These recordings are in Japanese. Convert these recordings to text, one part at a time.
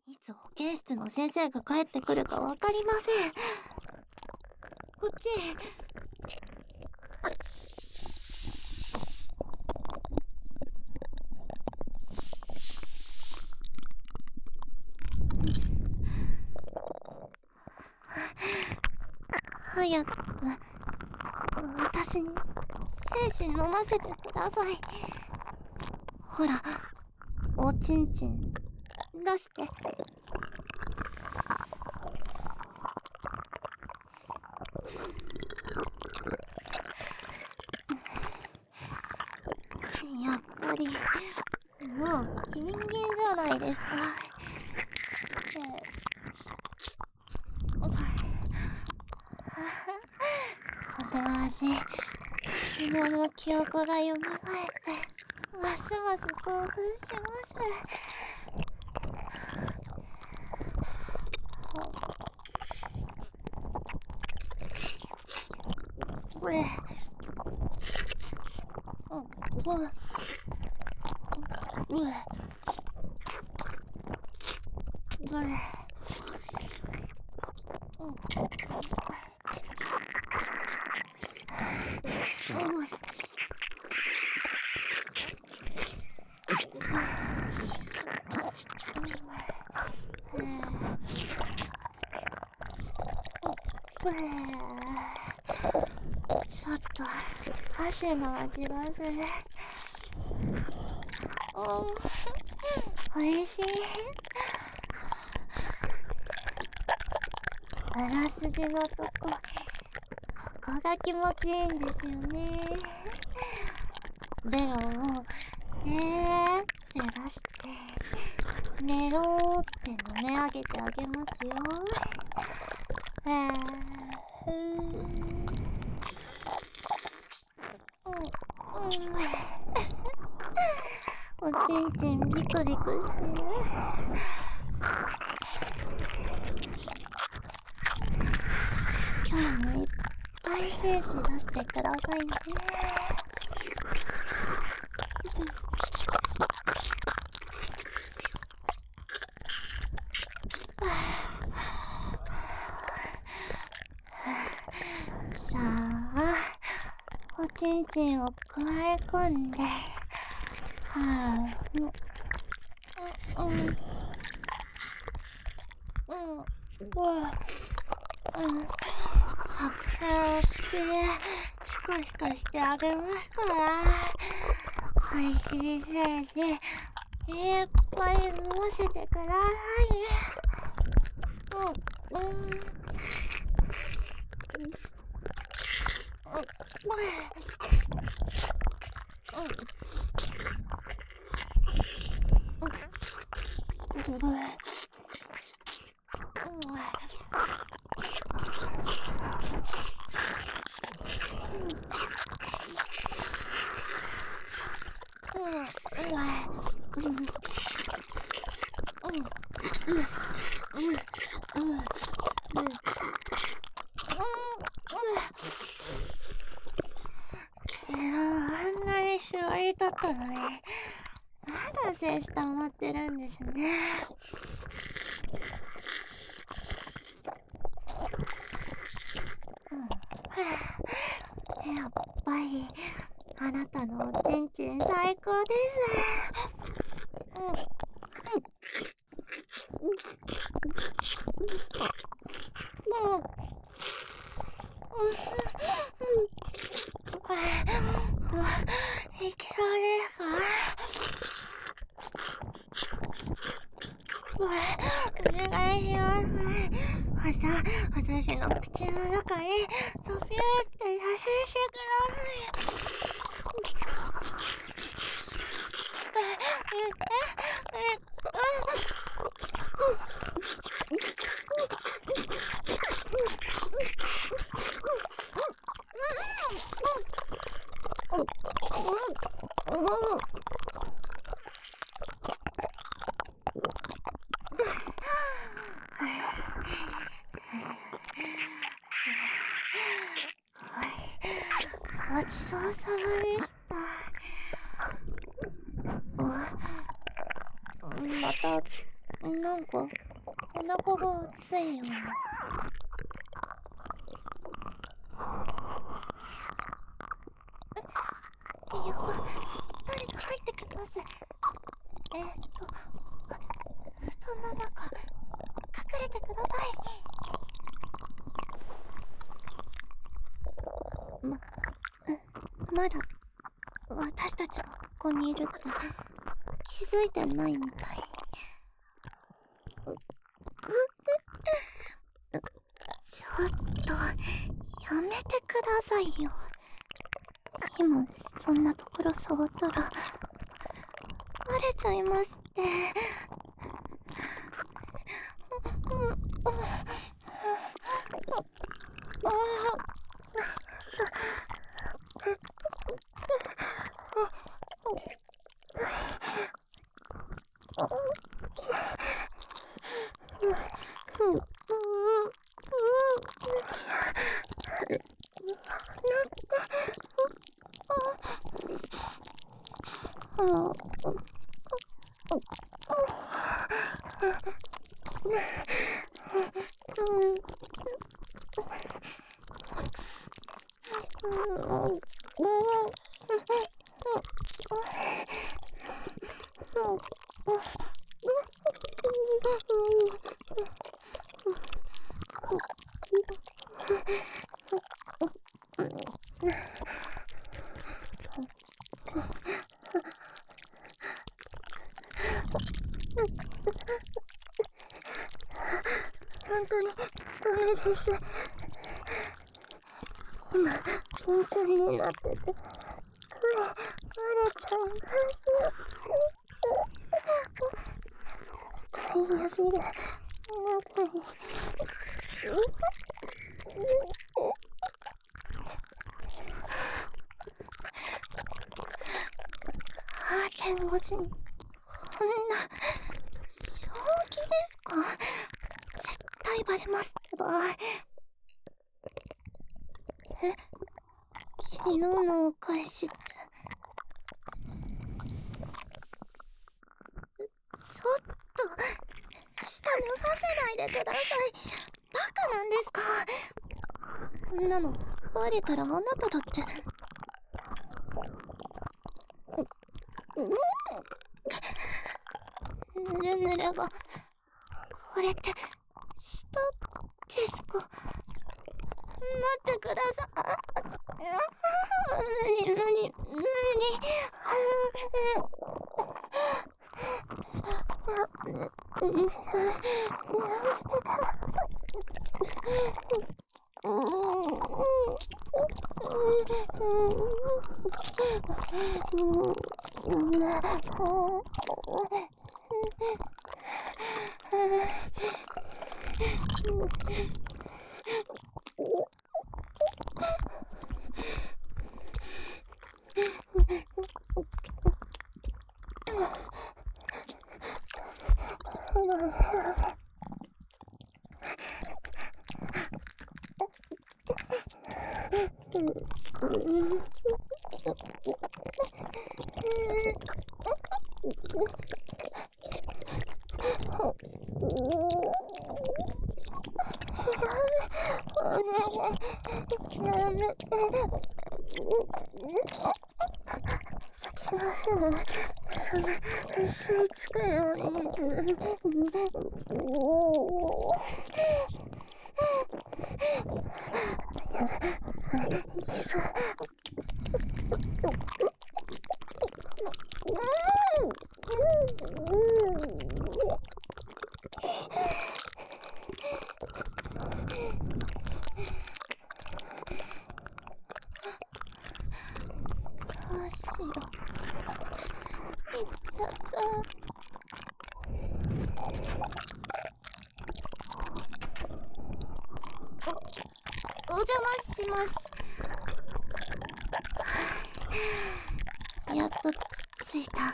いつ保健室の先生が帰ってくるかわかりません。こっち。早く私に精子飲ませてください。ほら、おちんちん出して。やっぱりもうギンギンじゃないですか。この味、昨日の記憶が蘇ってますます興奮します。これ、ちょっと汗の味がする。おいしい。あらすじのとこが気持ちいいんですよね。ベロをねーって出してメローって舐め上げてあげますよ。おちんちんビクビクしてる。今日もいっぱい精子出してくださいね。さあ、おちんちんをくわえ込んで、拍手してシコシコしてあげますから、おいしい精子いっぱい飲ませてください。あんなに座りたったのに、まだ精子溜まってるんですね。やっぱりあなたのおちんちん最高です。いきそうですか？お願いします。私の口の中にドピューって射精してください。ごちそうさまでした。 なんかお腹が熱いよ。やっぱ誰か入ってきます。布団の中隠れてください。まだ私たちがここにいるって気づいてないみたい。ちょっとやめてくださいよ。今そんなところ触ったらバレちゃいますって。本当にダメです。今緊張になっててバレちゃいます。タイヤビル中にカーテン越しにこんな正気ですか？絶対バレますってば。昨日のお返しってちょっと下脱がせないでください。バカなんですか？こんなのバレたらあなただって。ぬるぬるがこれって下ですか？待ってください。無理。吸い付くように。お邪魔します。やっと着いた。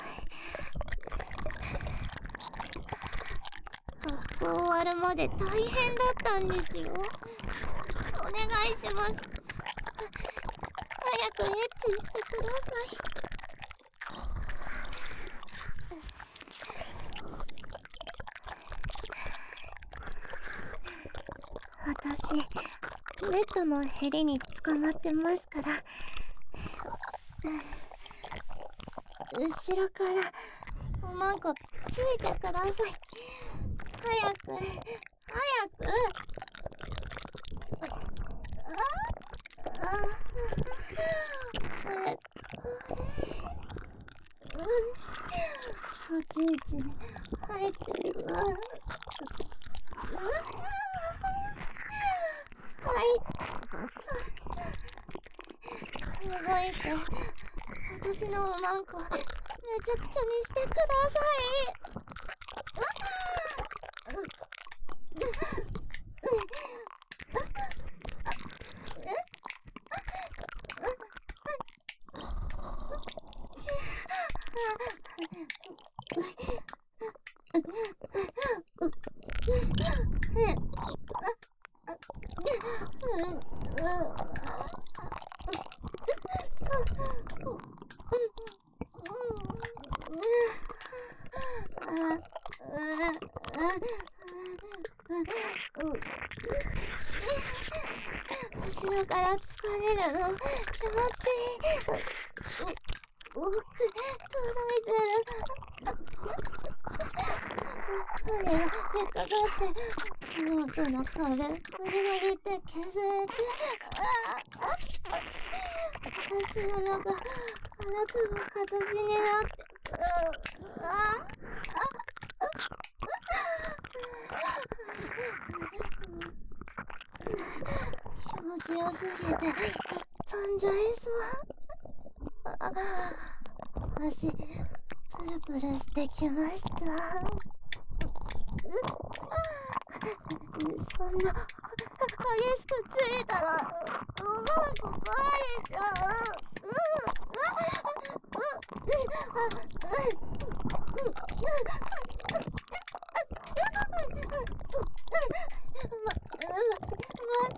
学校終わるまで大変だったんですよ。お願いします。早くエッチしてください。 ベッドのへりに捕まってますから、後ろからおまんこついてください。早く早く。これおちんちん入ってるわ。はい、動いて私のおまんこめちゃくちゃにしてください。後ろから疲れるの気持ちいい。奥届いてる。彼が引っかかって妹の壁ゴリゴリって削れて、私の中あなたの形になって気持ちよすぎて飛んじゃいそう。足プルプルしてきました。そんな激しくついたらおまんこ壊れちゃう。待って。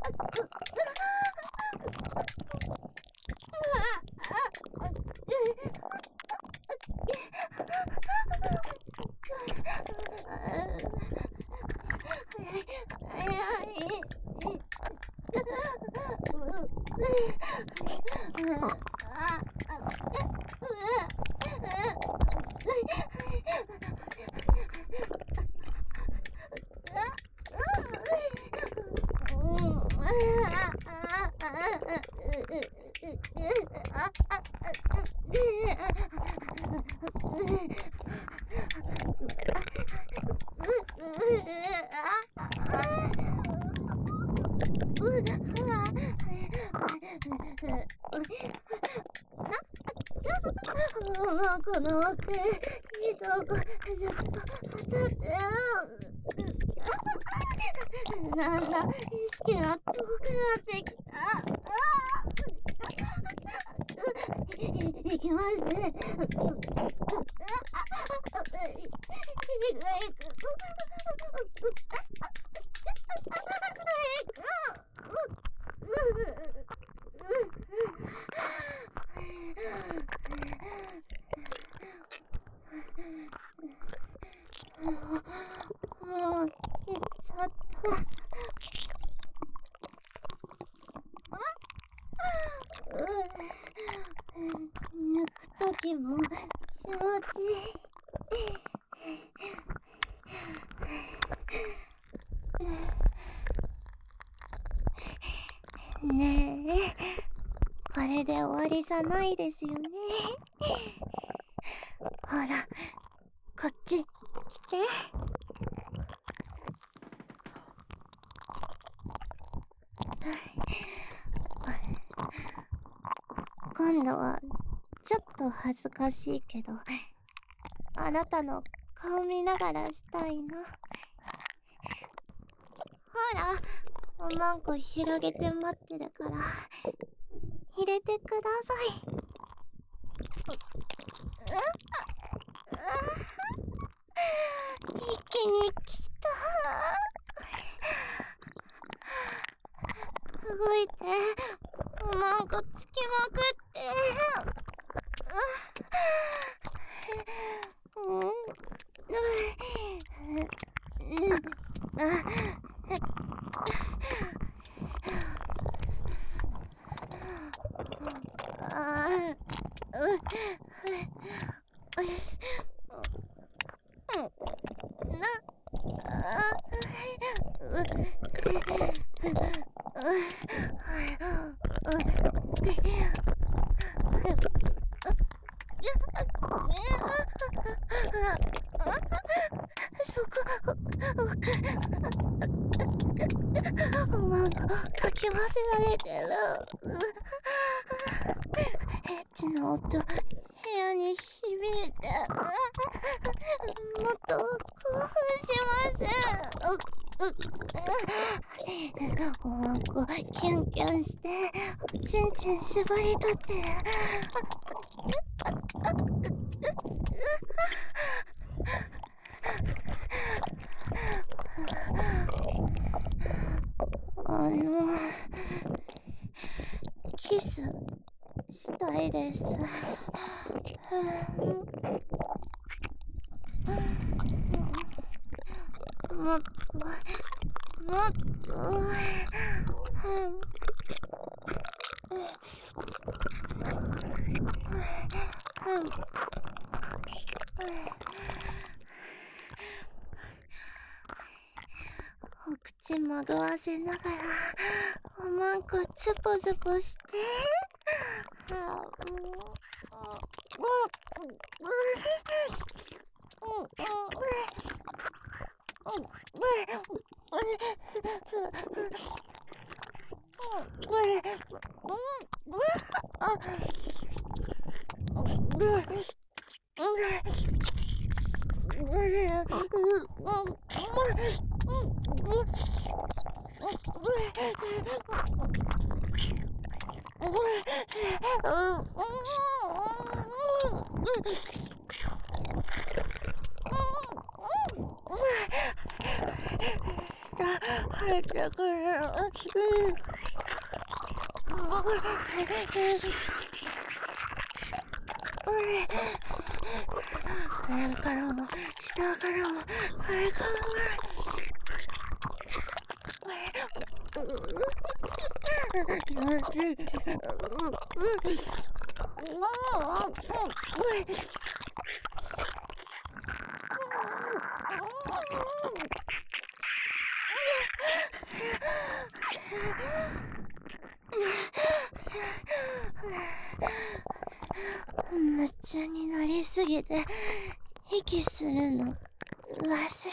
この奥、いいとこずっと当たってなんだ、意識が遠くなってきた。行きますね。もう行っちゃった。抜くときも気持ちいい。ねえ、これで終わりじゃないですよね。ほら、こっち来て。今度はちょっと恥ずかしいけど、あなたの顔見ながらしたいな。ほら、おまんこ広げて待ってるから入れてください。一気に来た。動いて、おまんこつきまくって。 せられてる。エッチな音部屋に響いて、もっと興奮します。おまんこキュンキュンしてチンチン縛り取ってる。キスしたいです。もっともっとお口惑わせながらおまんこズポズポして入ってくる。上からも下からも快感が。気持ちいい。夢中になりすぎて息するの忘れてました。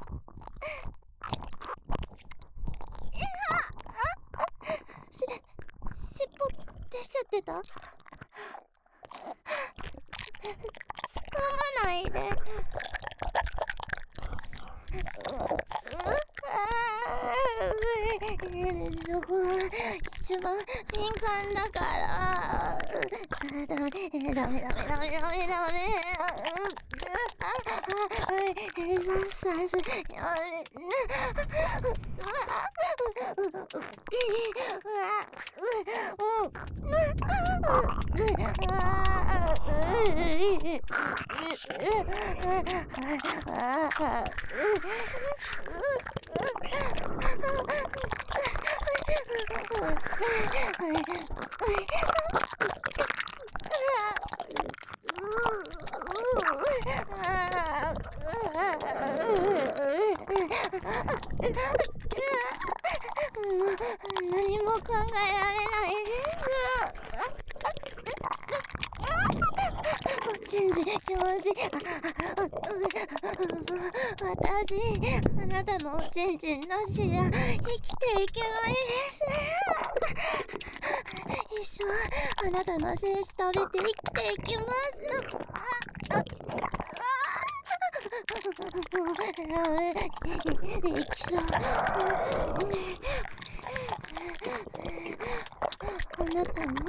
尻尾出ちゃってた。掴まないで。そこは一番敏感だから。ダメダメダメダメダメダメダメ。何も考えられないです。チンチン気持ちいい。私あなたのおちんちんなしじゃ生きていけないです。一生あなたの精子食べて生きていきます。いきそう。あなたも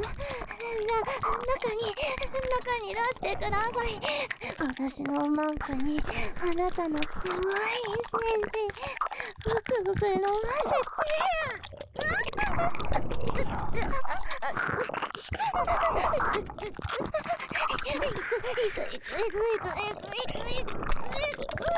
中に出してください。私のマンコにあなたの怖いセンチブクブク飲ませて。